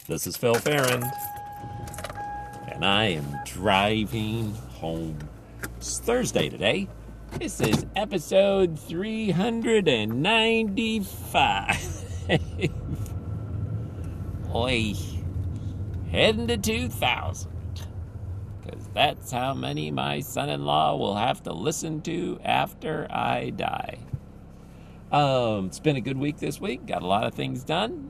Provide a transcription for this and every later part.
This is Phil Farron, and I am driving home. It's Thursday today. This is episode 395. Oi, heading to 2,000, because that's how many my son-in-law will have to listen to after I die. It's been a good week this week. Got a lot of things done.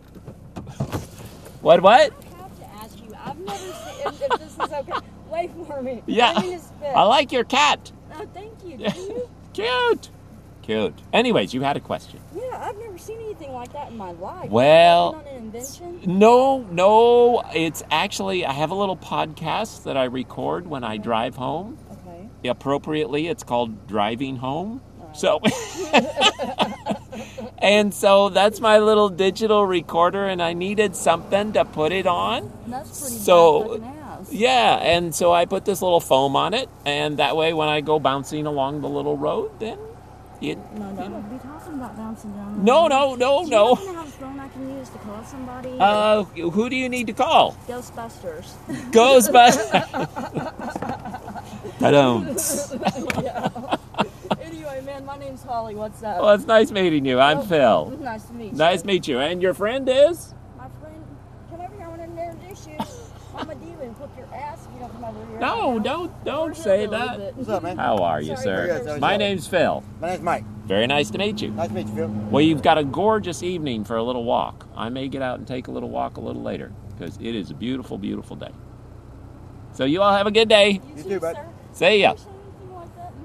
What? I have to ask you. I've never seen, if this is okay, wait for me. Yeah, My name is Phil. I like your cat. Oh, thank you. Do you? Cute. Anyways, you had a question. Yeah, I've never seen anything like that in my life. Well, On an invention? No. It's actually, I have a little podcast that I record when I drive home. Okay. Appropriately, it's called Driving Home. Right. So, and so that's my little digital recorder, and I needed something to put it on. That's pretty So, bad ass. yeah, and so I put this little foam on it, and that way when I go bouncing along the little road, then it... No, don't be talking about bouncing down the No. road. Do you happen to have a phone I can use to call somebody? Who do you need to call? Ghostbusters. Ghostbusters. Ta-dum. Yeah. Anyway, man, my name's Holly. What's up? Well, it's nice meeting you. I'm Phil. Nice to meet you. Nice to meet you. And your friend is? My friend, come over here. I want to introduce you. I'm a diva and whoop your ass if you don't come over here. No, don't say that. What's up, man? How are you, Sorry, sir? good. My name's Phil. My name's Mike. Very nice to meet you. Nice to meet you, Phil. Well, you've got a gorgeous evening for a little walk. I may get out and take a little walk a little later because it is a beautiful, beautiful day. So you all have a good day. You too, bud. Sir. See ya. Can you say anything like that?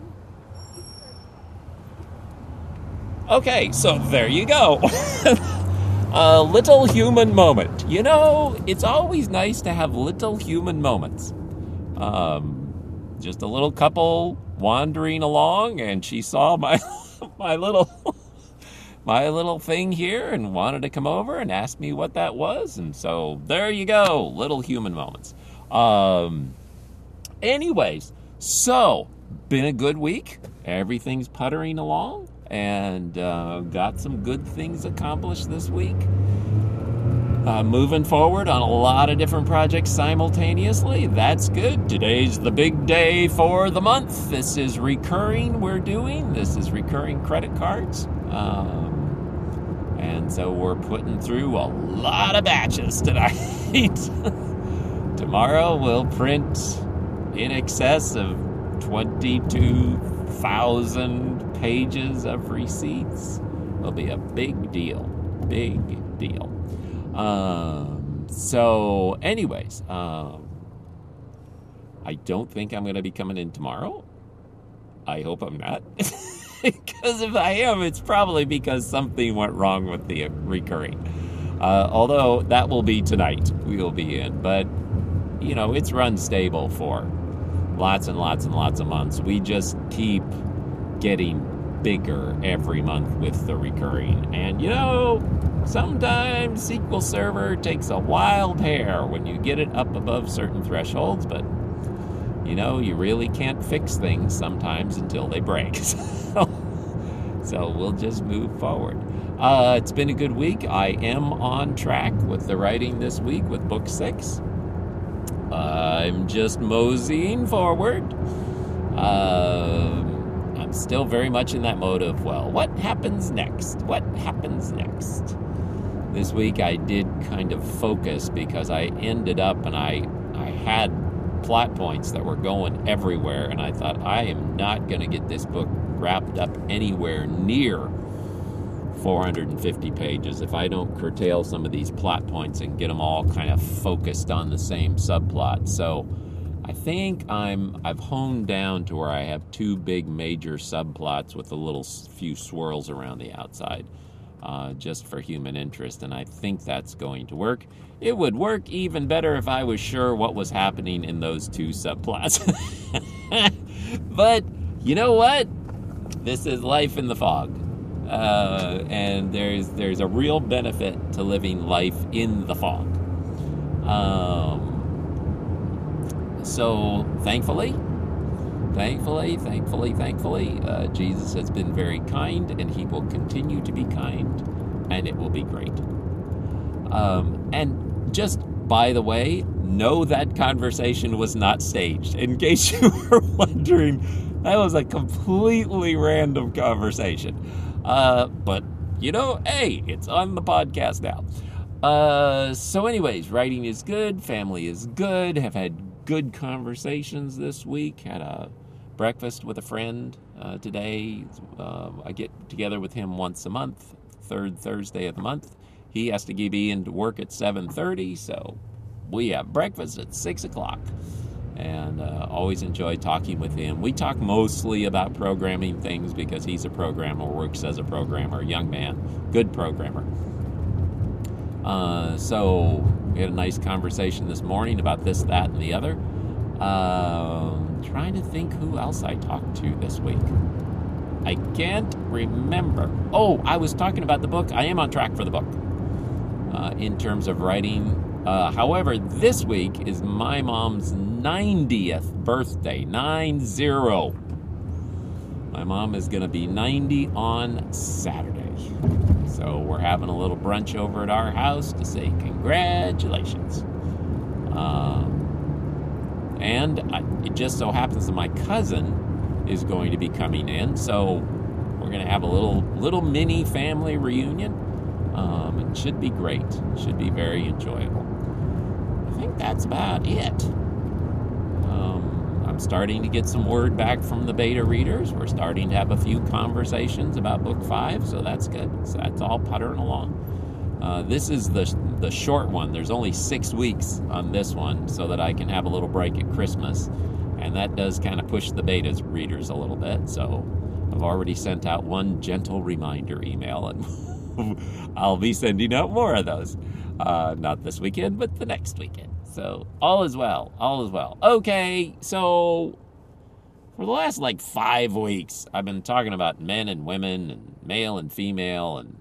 Okay, so there you go. A little human moment. You know, it's always nice to have little human moments. Just a little couple wandering along, and she saw my my little thing here and wanted to come over and ask me what that was. And so there you go, little human moments. Anyways, so been a good week. Everything's puttering along. And got some good things accomplished this week. Moving forward on a lot of different projects simultaneously. That's good. Today's the big day for the month. This is recurring we're doing. This is recurring credit cards. And so we're putting through a lot of batches tonight. Tomorrow we'll print in excess of 22,000 pages of receipts. It'll be a big deal. So anyways, I don't think I'm going to be coming in tomorrow. I hope I'm not. Because if I am, it's probably because something went wrong with the recurring. Although that will be tonight. We will be in. But, you know, it's run stable for lots and lots and lots of months. We just keep getting bigger every month with the recurring. And, you know, sometimes SQL Server takes a wild hair when you get it up above certain thresholds, but, you know, you really can't fix things sometimes until they break. So we'll just move forward. It's been a good week. I am on track with the writing this week with book 6. I'm just moseying forward. I'm still very much in that mode of, well, what happens next? This week I did kind of focus because I ended up and I had plot points that were going everywhere, and I thought I am not going to get this book wrapped up anywhere near 450 pages if I don't curtail some of these plot points and get them all kind of focused on the same subplot. So I think I've honed down to where I have 2 big major subplots with a little few swirls around the outside, just for human interest, and I think that's going to work. It would work even better if I was sure what was happening in those 2 subplots. But you know what? This is life in the fog. And there's a real benefit to living life in the fog. So thankfully, Jesus has been very kind, and he will continue to be kind, and it will be great. And just by the way, no, that conversation was not staged. In case you were wondering, that was a completely random conversation. But, hey, it's on the podcast now. So anyways, writing is good, family is good, have had good conversations this week, had a breakfast with a friend today. I get together with him once a month, third Thursday of the month. He has to be into work at 7:30, so we have breakfast at 6 o'clock. And always enjoy talking with him. We talk mostly about programming things because he's a programmer, works as a programmer, young man, good programmer. So we had a nice conversation this morning about this, that, and the other. Trying to think who else I talked to this week. I can't remember. Oh, I was talking about the book. I am on track for the book in terms of writing. However, this week is my mom's 90th birthday, 90. My mom is going to be 90 on Saturday. So we're having a little brunch over at our house to say congratulations. And it just so happens that my cousin is going to be coming in, so we're going to have a little mini family reunion. It should be great. It should be very enjoyable. I think that's about it. I'm starting to get some word back from the beta readers. We're starting to have a few conversations about book 5, so that's good. So that's all puttering along. This is the short one. There's only 6 weeks on this one, so that I can have a little break at Christmas, and that does kind of push the beta readers a little bit. So I've already sent out one gentle reminder email, and I'll be sending out more of those. Not this weekend, but the next weekend. So all is well. All is well. Okay, so for the last 5 weeks, I've been talking about men and women and male and female, and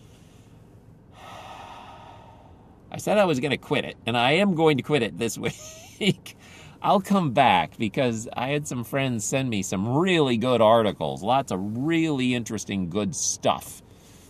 I said I was going to quit it, and I am going to quit it this week. I'll come back because I had some friends send me some really good articles, lots of really interesting, good stuff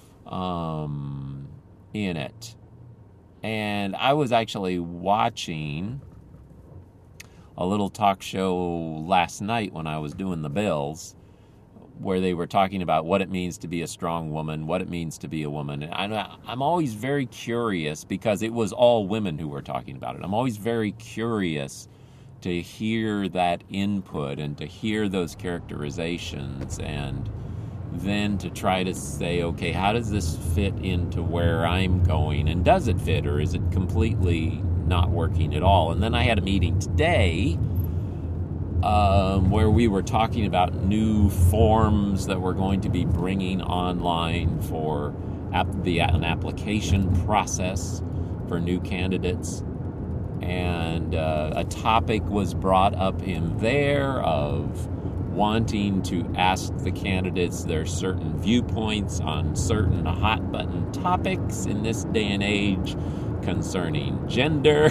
in it. And I was actually watching a little talk show last night when I was doing the bills, where they were talking about what it means to be a strong woman, what it means to be a woman. And I'm always very curious, because it was all women who were talking about it. I'm always very curious to hear that input and to hear those characterizations, and then to try to say, okay, how does this fit into where I'm going? And does it fit, or is it completely not working at all? And then I had a meeting today where we were talking about new forms that we're going to be bringing online for an application process for new candidates. And a topic was brought up in there of wanting to ask the candidates their certain viewpoints on certain hot-button topics in this day and age concerning gender.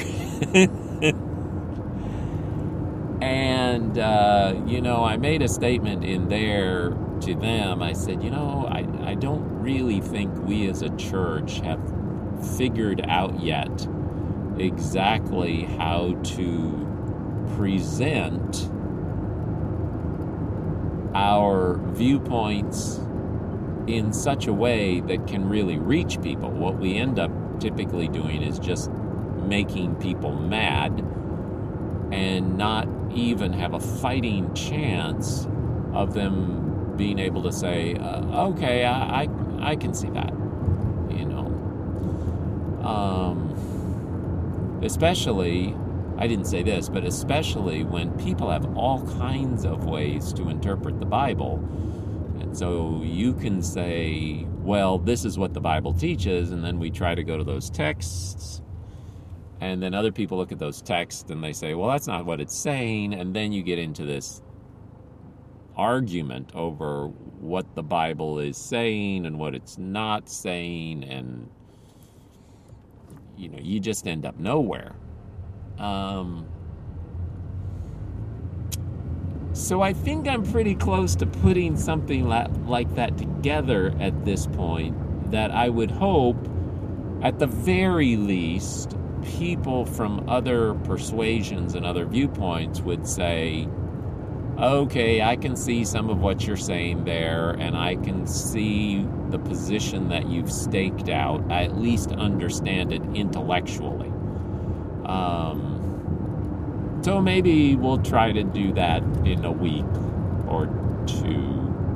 And, I made a statement in there to them. I said, I don't really think we as a church have figured out yet exactly how to present our viewpoints in such a way that can really reach people. What we end up typically doing is just making people mad and not even have a fighting chance of them being able to say, okay, I can see that, especially, I didn't say this, but especially when people have all kinds of ways to interpret the Bible. And so you can say, well, this is what the Bible teaches, and then we try to go to those texts, and then other people look at those texts and they say, well, that's not what it's saying, and then you get into this argument over what the Bible is saying and what it's not saying, and you just end up nowhere. So I think I'm pretty close to putting something like that together at this point, that I would hope, at the very least, people from other persuasions and other viewpoints would say, okay, I can see some of what you're saying there, and I can see the position that you've staked out. I at least understand it intellectually. So maybe we'll try to do that in a week or two.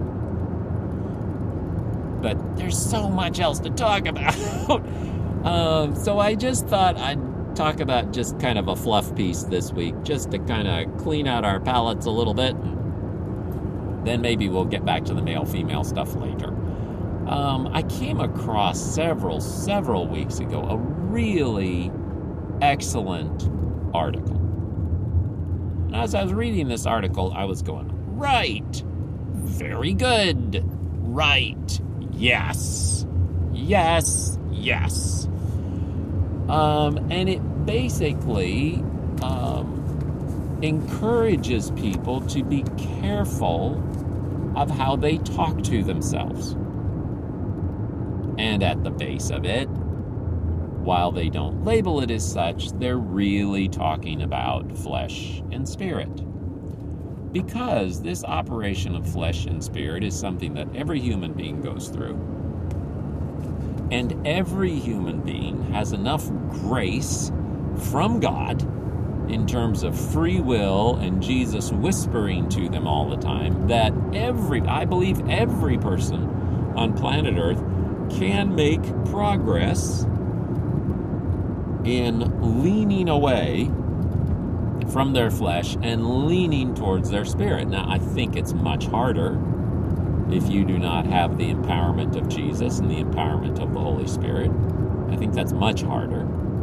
But there's so much else to talk about. So I just thought I'd talk about just kind of a fluff piece this week, just to kind of clean out our palates a little bit. Then maybe we'll get back to the male-female stuff later. I came across several weeks ago a really excellent article. And as I was reading this article, I was going, right, very good, right, yes. And it basically encourages people to be careful of how they talk to themselves. And at the base of it, while they don't label it as such, they're really talking about flesh and spirit. Because this operation of flesh and spirit is something that every human being goes through. And every human being has enough grace from God in terms of free will and Jesus whispering to them all the time that I believe every person on planet Earth can make progress in leaning away from their flesh and leaning towards their spirit. Now, I think it's much harder if you do not have the empowerment of Jesus and the empowerment of the Holy Spirit. I think that's much harder.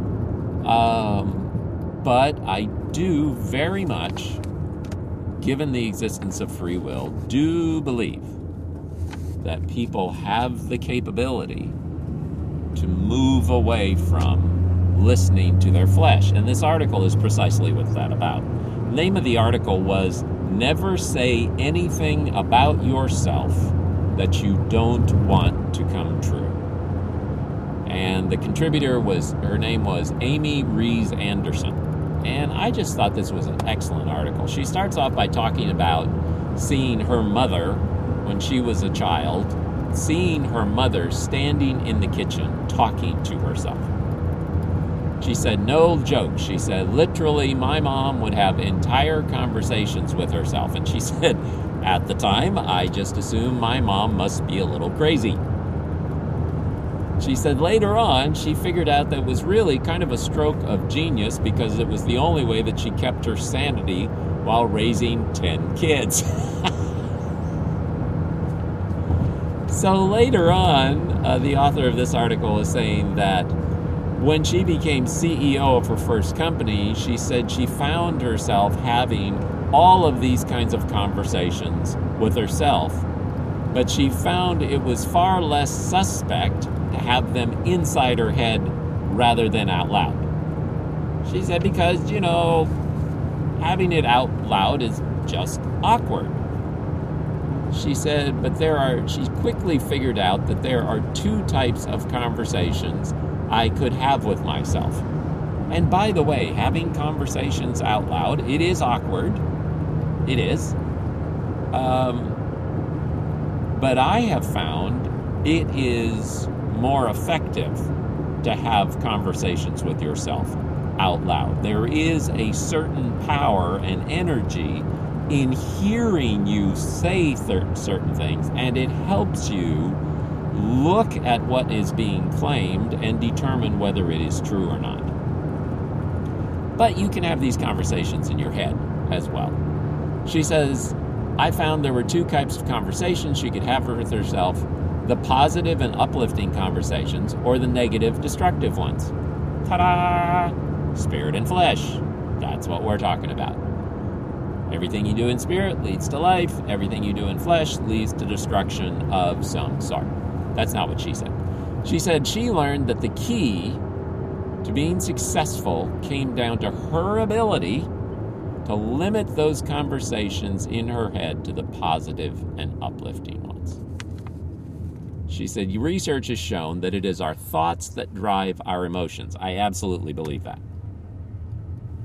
But I do very much, given the existence of free will, do believe that people have the capability to move away from listening to their flesh. And this article is precisely what's that about. The name of the article was Never Say Anything About Yourself That You Don't Want to Come True. And the contributor her name was Amy Rees Anderson. And I just thought this was an excellent article. She starts off by talking about seeing her mother when she was a child, seeing her mother standing in the kitchen talking to herself. She said, no joke. She said, literally, my mom would have entire conversations with herself. And she said, at the time, I just assumed my mom must be a little crazy. She said later on, she figured out that it was really kind of a stroke of genius because it was the only way that she kept her sanity while raising 10 kids. So later on, the author of this article is saying that when she became CEO of her first company, she said she found herself having all of these kinds of conversations with herself, but she found it was far less suspect to have them inside her head rather than out loud. She said because, having it out loud is just awkward. She said, but she quickly figured out that there are two types of conversations I could have with myself. And by the way, having conversations out loud, it is awkward. It is. But I have found it is more effective to have conversations with yourself out loud. There is a certain power and energy in hearing you say certain things, and it helps you look at what is being claimed and determine whether it is true or not. But you can have these conversations in your head as well. She says, I found there were two types of conversations she could have with herself, the positive and uplifting conversations or the negative, destructive ones. Ta-da! Spirit and flesh. That's what we're talking about. Everything you do in spirit leads to life. Everything you do in flesh leads to destruction of some sort. That's not what she said. She said she learned that the key to being successful came down to her ability to limit those conversations in her head to the positive and uplifting ones. She said, research has shown that it is our thoughts that drive our emotions. I absolutely believe that.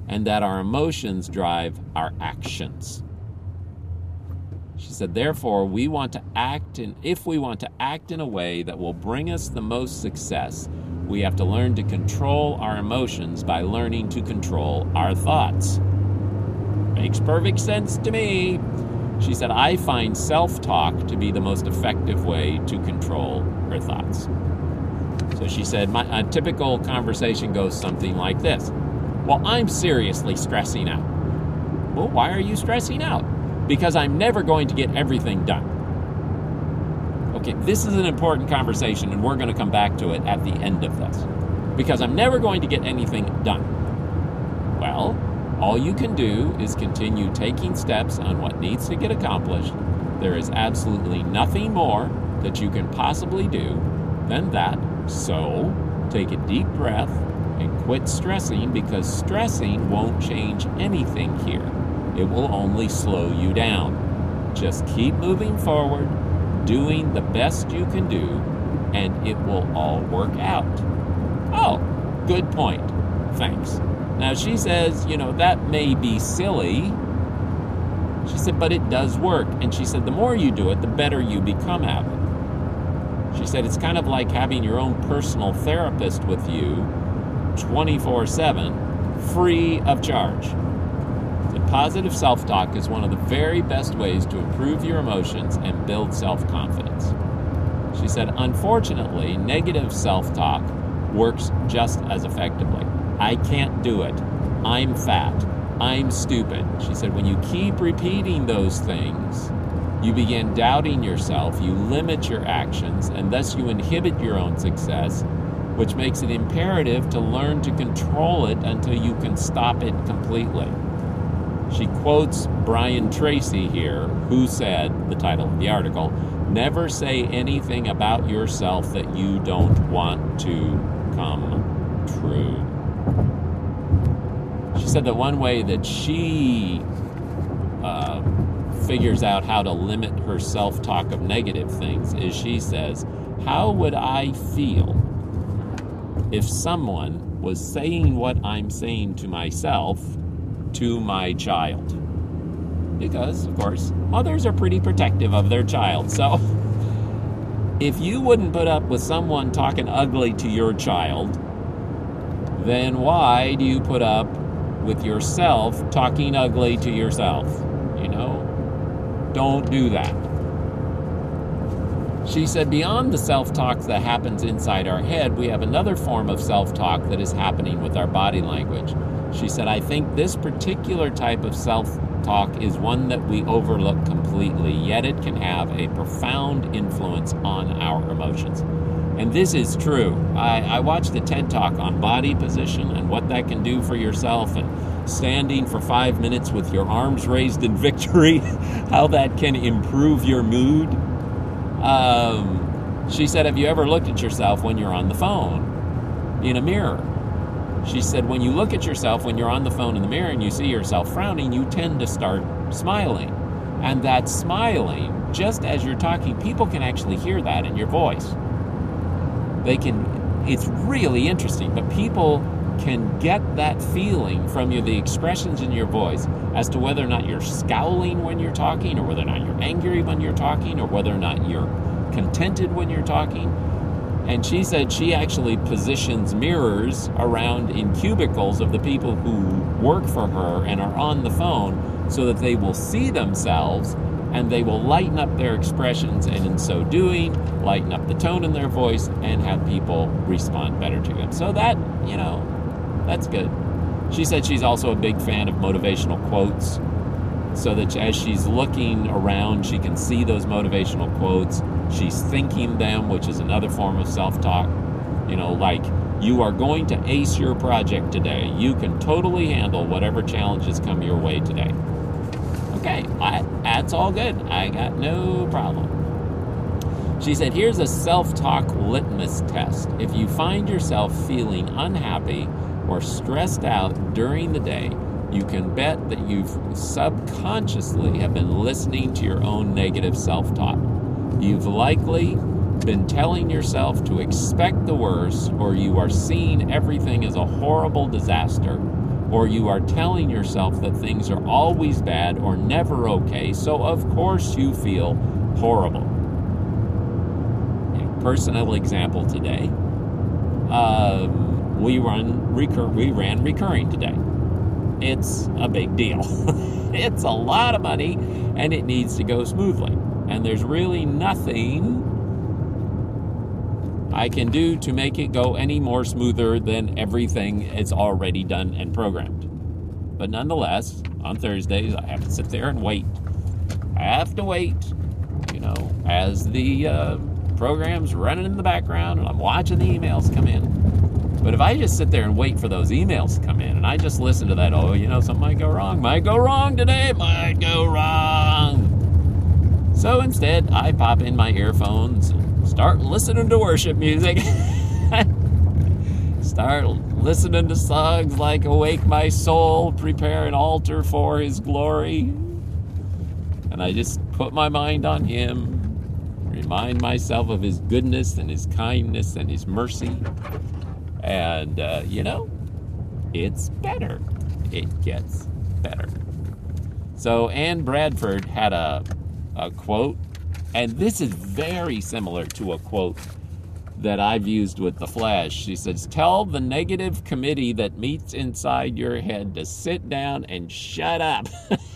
and that our emotions drive our actions. She said, therefore, if we want to act in a way that will bring us the most success, we have to learn to control our emotions by learning to control our thoughts. Makes perfect sense to me. She said, I find self-talk to be the most effective way to control her thoughts. So she said, a typical conversation goes something like this. Well, I'm seriously stressing out. Well, why are you stressing out? Because I'm never going to get everything done. Okay, this is an important conversation, and we're going to come back to it at the end of this. Because I'm never going to get anything done. Well, all you can do is continue taking steps on what needs to get accomplished. There is absolutely nothing more that you can possibly do than that. So, take a deep breath and quit stressing, because stressing won't change anything here. It will only slow you down. Just keep moving forward, doing the best you can do, and it will all work out. Oh, good point. Thanks. Now, she says, that may be silly. She said, but it does work. And she said, the more you do it, the better you become at it. She said, it's kind of like having your own personal therapist with you 24/7, free of charge. And positive self-talk is one of the very best ways to improve your emotions and build self-confidence. She said, unfortunately, negative self-talk works just as effectively. I can't do it. I'm fat. I'm stupid. She said, when you keep repeating those things, you begin doubting yourself, you limit your actions, and thus you inhibit your own success, which makes it imperative to learn to control it until you can stop it completely. She quotes Brian Tracy here, who said, the title of the article, never say anything about yourself that you don't want to come true. She said that one way that she figures out how to limit her self-talk of negative things is she says, how would I feel if someone was saying what I'm saying to myself to my child? Because, of course, mothers are pretty protective of their child. So if you wouldn't put up with someone talking ugly to your child, then why do you put up with yourself talking ugly to yourself? Don't do that. She said, beyond the self-talk that happens inside our head, we have another form of self-talk that is happening with our body language. She said, I think this particular type of self-talk is one that we overlook completely, yet it can have a profound influence on our emotions. And this is true. I watched a TED Talk on body position and what that can do for yourself, and standing for 5 minutes with your arms raised in victory, how that can improve your mood. She said, have you ever looked at yourself when you're on the phone in a mirror? She said, when you look at yourself when you're on the phone in the mirror and you see yourself frowning, you tend to start smiling. And that smiling, just as you're talking, people can actually hear that in your voice. It's really interesting, but people can get that feeling from you, the expressions in your voice, as to whether or not you're scowling when you're talking, or whether or not you're angry when you're talking, or whether or not you're contented when you're talking. And she said she actually positions mirrors around in cubicles of the people who work for her and are on the phone so that they will see themselves and they will lighten up their expressions, and in so doing, lighten up the tone in their voice and have people respond better to them. So that, that's good. She said she's also a big fan of motivational quotes, so that as she's looking around, she can see those motivational quotes. She's thinking them, which is another form of self-talk. Like, you are going to ace your project today. You can totally handle whatever challenges come your way today. Okay, that's all good. I got no problem. She said, here's a self-talk litmus test. If you find yourself feeling unhappy or stressed out during the day, you can bet that you've subconsciously have been listening to your own negative self-talk. You've likely been telling yourself to expect the worst, or you are seeing everything as a horrible disaster. or you are telling yourself that things are always bad or never okay, so of course you feel horrible. A personal example today, we ran recurring today. It's a big deal. It's a lot of money, and it needs to go smoothly. And there's really nothing I can do to make it go any more smoother than everything is already done and programmed. But nonetheless, on Thursdays, I have to sit there and wait. I have to wait, as the program's running in the background and I'm watching the emails come in. But if I just sit there and wait for those emails to come in and I just listen to that, something might go wrong today, might go wrong. So instead, I pop in my earphones and start listening to worship music. Start listening to songs like Awake My Soul, Prepare an Altar for His Glory. And I just put my mind on Him, remind myself of His goodness and His kindness and His mercy. And, it's better. It gets better. So Anne Bradford had a quote, and this is very similar to a quote that I've used with the flesh. She says, "Tell the negative committee that meets inside your head to sit down and shut up."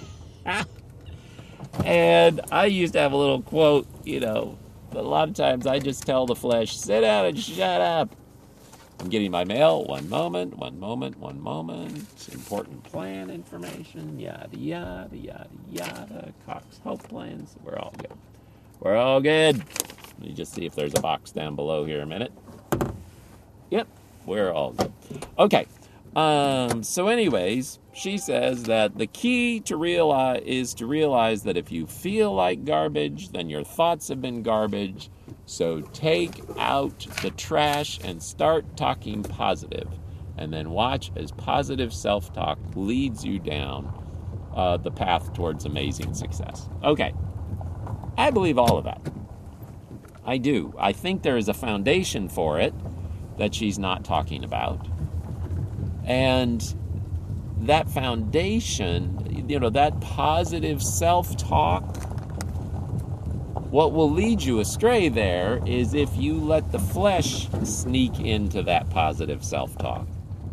And I used to have a little quote, but a lot of times I just tell the flesh, sit down and shut up. I'm getting my mail. One moment. Important plan information. Yada, yada, yada, yada. Cox Health Plans. We're all good. Let me just see if there's a box down below here a minute. Yep, we're all good. Okay. So anyways, she says that the key to realize that if you feel like garbage, then your thoughts have been garbage. So take out the trash and start talking positive, and then watch as positive self-talk leads you down the path towards amazing success. Okay, I believe all of that. I do. I think there is a foundation for it that she's not talking about. And that foundation, that positive self-talk, what will lead you astray there is if you let the flesh sneak into that positive self-talk.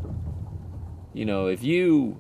If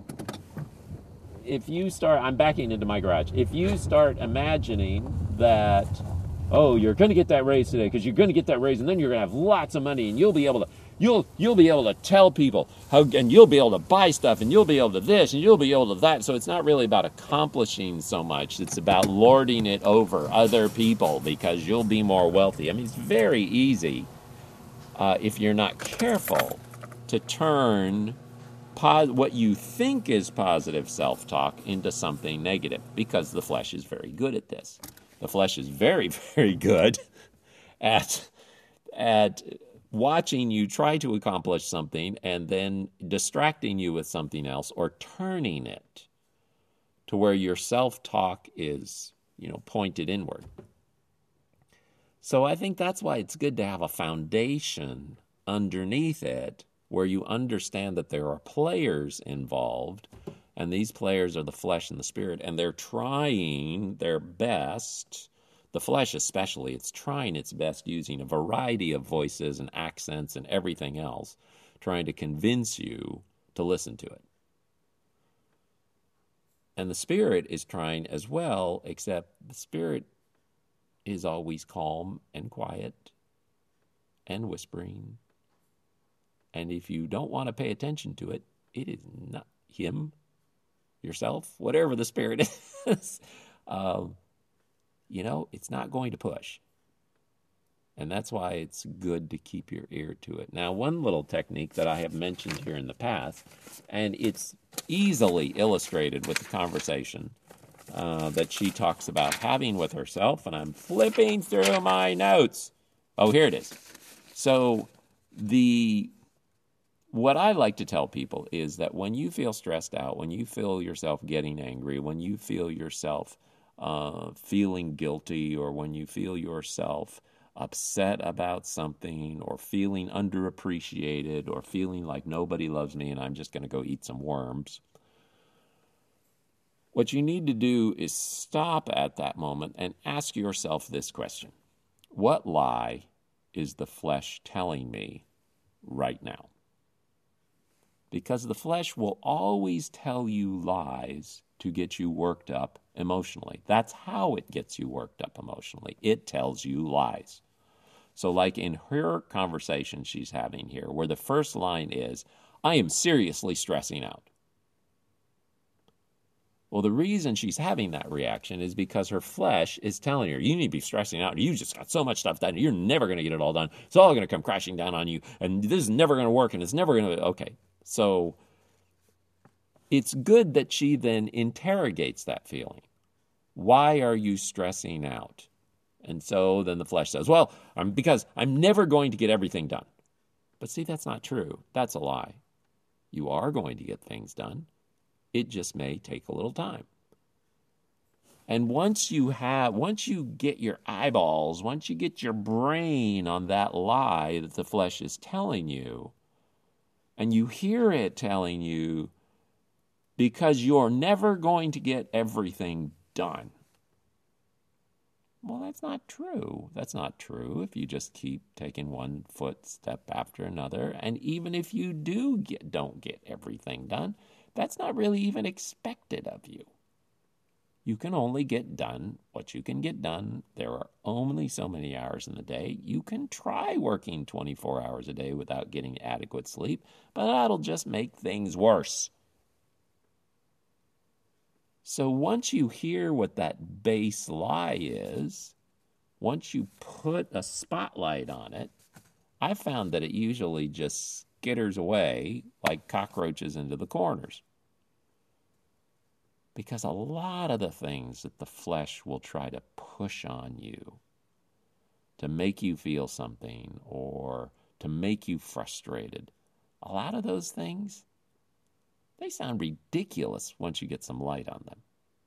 you start, I'm backing into my garage, if you start imagining that, you're going to get that raise today because you're going to get that raise and then you're going to have lots of money and you'll be able to tell people how, and you'll be able to buy stuff and you'll be able to this and you'll be able to that. So it's not really about accomplishing so much. It's about lording it over other people because you'll be more wealthy. I mean, it's very easy if you're not careful to turn what you think is positive self-talk into something negative because the flesh is very good at this. The flesh is very, very good at watching you try to accomplish something and then distracting you with something else or turning it to where your self-talk is, pointed inward. So I think that's why it's good to have a foundation underneath it where you understand that there are players involved, and these players are the flesh and the spirit, and they're trying their best. The flesh especially, it's trying its best using a variety of voices and accents and everything else, trying to convince you to listen to it. And the spirit is trying as well, except the spirit is always calm and quiet and whispering. And if you don't want to pay attention to it, it is not him, yourself, whatever the spirit is. It's not going to push. And that's why it's good to keep your ear to it. Now, one little technique that I have mentioned here in the past, and it's easily illustrated with the conversation that she talks about having with herself, and I'm flipping through my notes. Oh, here it is. So what I like to tell people is that when you feel stressed out, when you feel yourself getting angry, when you feel yourself feeling guilty, or when you feel yourself upset about something or feeling underappreciated or feeling like nobody loves me and I'm just going to go eat some worms, what you need to do is stop at that moment and ask yourself this question. What lie is the flesh telling me right now? Because the flesh will always tell you lies to get you worked up emotionally. That's how it gets you worked up emotionally. It tells you lies. So like in her conversation she's having here, where the first line is, I am seriously stressing out. Well, the reason she's having that reaction is because her flesh is telling her, you need to be stressing out. You just got so much stuff done. You're never going to get it all done. It's all going to come crashing down on you. And this is never going to work. And it's never going to... Okay, so it's good that she then interrogates that feeling. Why are you stressing out? And so then the flesh says, well, because I'm never going to get everything done. But see, that's not true. That's a lie. You are going to get things done. It just may take a little time. And once you get your eyeballs, once you get your brain on that lie that the flesh is telling you, and you hear it telling you, because you're never going to get everything done. Well, that's not true. That's not true if you just keep taking one footstep after another. And even if you don't get everything done, that's not really even expected of you. You can only get done what you can get done. There are only so many hours in the day. You can try working 24 hours a day without getting adequate sleep, but that'll just make things worse. So once you hear what that base lie is, once you put a spotlight on it, I found that it usually just skitters away like cockroaches into the corners. Because a lot of the things that the flesh will try to push on you to make you feel something or to make you frustrated, a lot of those things, they sound ridiculous once you get some light on them.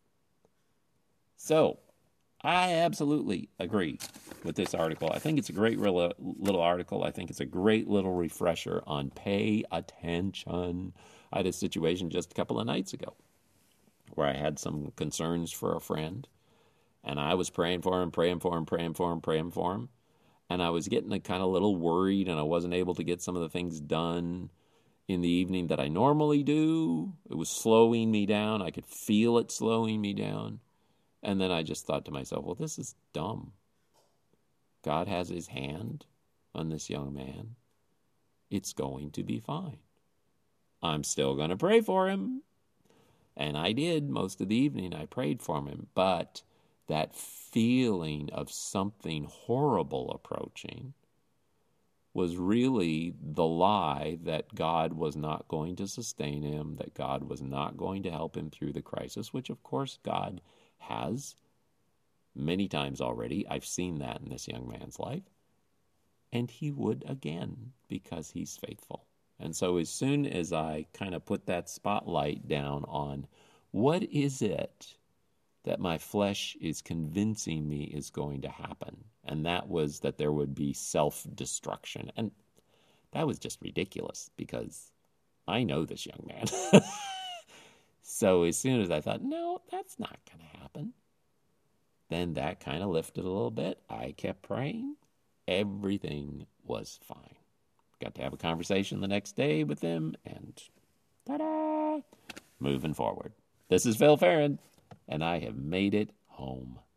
So, I absolutely agree with this article. I think it's a great little article. I think it's a great little refresher on pay attention. I had a situation just a couple of nights ago where I had some concerns for a friend, and I was praying for him, and I was getting a kind of little worried, and I wasn't able to get some of the things done in the evening that I normally do. It was slowing me down. I could feel it slowing me down. And then I just thought to myself, well, this is dumb. God has his hand on this young man. It's going to be fine. I'm still going to pray for him. And I did most of the evening. I prayed for him. But that feeling of something horrible approaching was really the lie that God was not going to sustain him, that God was not going to help him through the crisis, which, of course, God has many times already. I've seen that in this young man's life. And he would again, because he's faithful. And so as soon as I kind of put that spotlight down on what is it that my flesh is convincing me is going to happen, and that was that there would be self-destruction. And that was just ridiculous because I know this young man. So as soon as I thought, no, that's not going to happen, then that kind of lifted a little bit. I kept praying. Everything was fine. Got to have a conversation the next day with him, and ta-da, moving forward. This is Phil Farron, and I have made it home